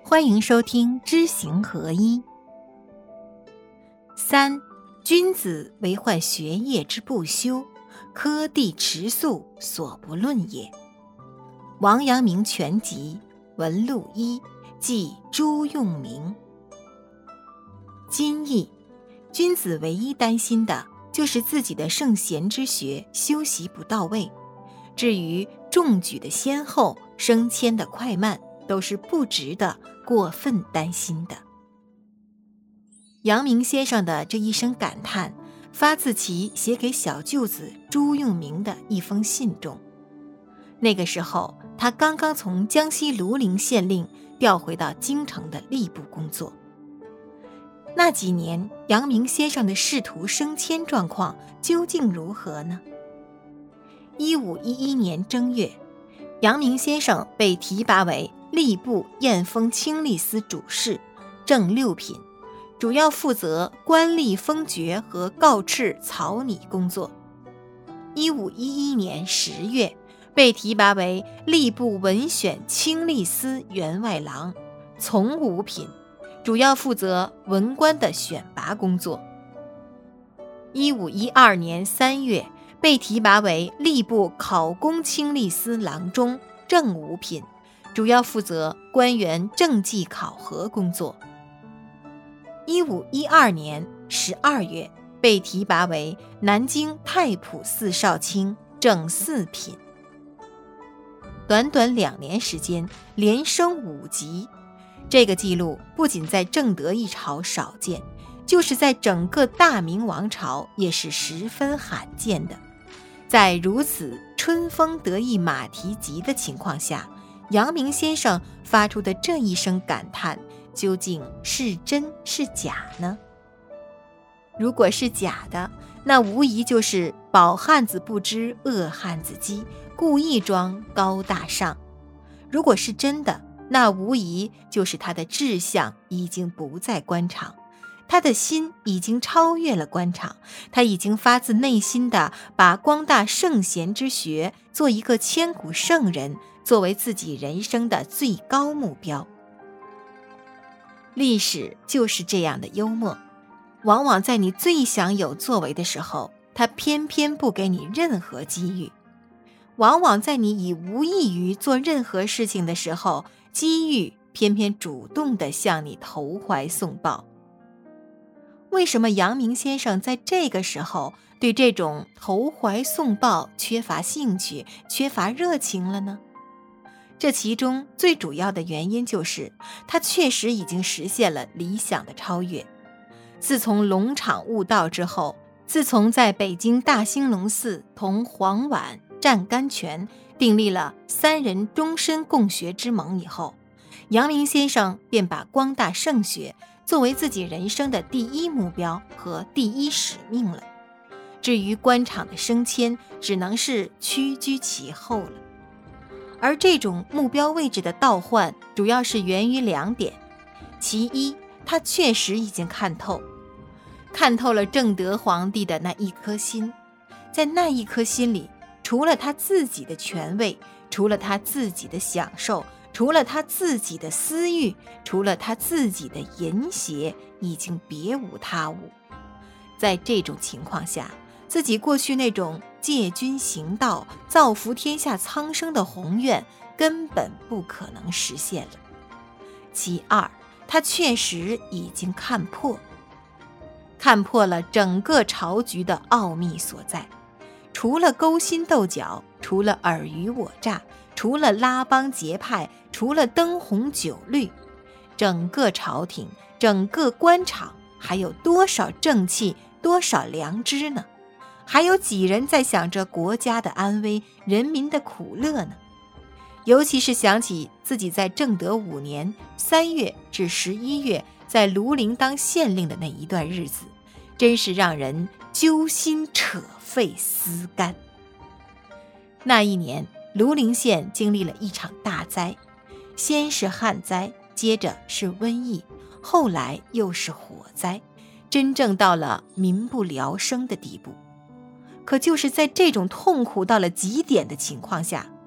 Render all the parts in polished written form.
欢迎收听知行合一。三，君子为患学业之不修，科第迟速所不论也。王阳明全集文录一，记朱用明。今译，君子唯一担心的就是自己的圣贤之学修习不到位，至于中举的先后、升迁的快慢，都是不值得过分担心的。阳明先生的这一声感叹，发自其写给小舅子朱用明的一封信中。那个时候，他刚刚从江西庐陵县令调回到京城的吏部工作。那几年，阳明先生的仕途升迁状况究竟如何呢？1511年正月，阳明先生被提拔为吏部验封清吏司主事，正六品，主要负责官吏封爵和告敕草拟工作。1511年10月，被提拔为吏部文选清吏司员外郎，从五品，主要负责文官的选拔工作。1512年3月，被提拔为吏部考功清吏司郎中，正五品，主要负责官员政绩考核工作。1512年12月，被提拔为南京太仆寺少卿，正四品。短短2年时间，连升5级，这个记录不仅在正德一朝少见，就是在整个大明王朝也是十分罕见的。在如此春风得意马蹄疾的情况下，阳明先生发出的这一声感叹，究竟是真是假呢？如果是假的，那无疑就是饱汉子不知饿汉子饥，故意装高大上；如果是真的，那无疑就是他的志向已经不在官场，他的心已经超越了官场，他已经发自内心的把光大圣贤之学做一个千古圣人作为自己人生的最高目标。历史就是这样的幽默，往往在你最想有作为的时候，他偏偏不给你任何机遇；往往在你已无益于做任何事情的时候，机遇偏偏主动地向你投怀送抱。为什么阳明先生在这个时候对这种投怀送抱缺乏兴趣、缺乏热情了呢？这其中最主要的原因就是他确实已经实现了理想的超越。自从龙场悟道之后，自从在北京大兴隆寺同黄绾、湛甘泉订立了3人终身共学之盟以后，阳明先生便把光大圣学作为自己人生的第一目标和第一使命了。至于官场的升迁，只能是屈居其后了。而这种目标位置的倒换，主要是源于2点。其一，他确实已经看透了正德皇帝的那一颗心，在那一颗心里，除了他自己的权位，除了他自己的享受，除了他自己的私欲，除了他自己的淫邪，已经别无他物。在这种情况下，自己过去那种借君行道、造福天下苍生的宏愿根本不可能实现了。其二，他确实已经看破了整个朝局的奥秘所在，除了勾心斗角，除了尔虞我诈，除了拉帮结派，除了灯红酒绿，整个朝廷、整个官场还有多少正气、多少良知呢？还有几人在想着国家的安危、人民的苦乐呢？尤其是想起自己在正德5年3月至11月在庐陵当县令的那一段日子，真是让人揪心扯肺撕肝。那一年，庐陵县经历了一场大灾，先是旱灾，接着是瘟疫，后来又是火灾，真正到了民不聊生的地步。可就是在这种痛苦到了极点的情况下，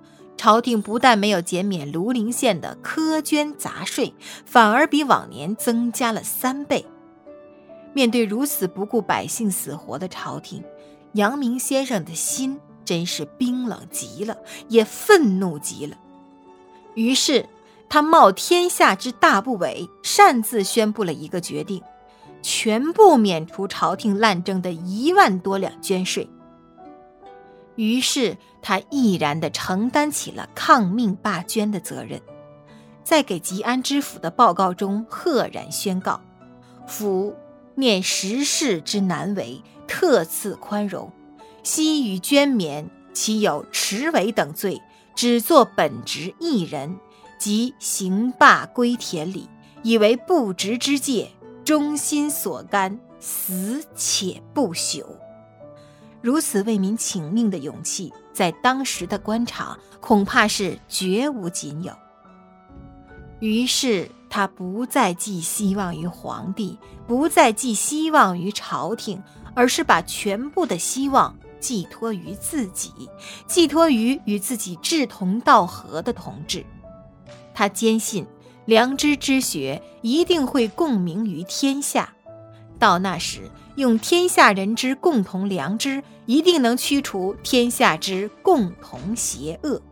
朝廷不但没有减免庐陵县的苛捐杂税，反而比往年增加了3倍。面对如此不顾百姓死活的朝廷，阳明先生的心真是冰冷极了，也愤怒极了。于是他冒天下之大不韪，擅自宣布了一个决定，全部免除朝廷滥征的1万多两捐税。于是他毅然地承担起了抗命罢捐的责任，在给吉安知府的报告中赫然宣告：府念时事之难为，特赐宽容，悉予捐免，其有持违等罪，只作本职一人，即行罢归田里，以为不职之戒，忠心所干，死且不朽。如此为民请命的勇气，在当时的官场恐怕是绝无仅有。于是他不再寄希望于皇帝，不再寄希望于朝廷，而是把全部的希望寄托于自己，寄托于与自己志同道合的同志。他坚信良知之学一定会共鸣于天下，到那时用天下人之共同良知，一定能驱除天下之共同邪恶。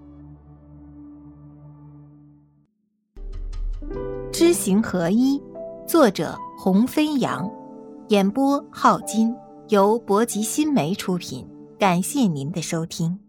知行合一，作者洪飞扬，演播浩金，由博吉新媒出品。感谢您的收听。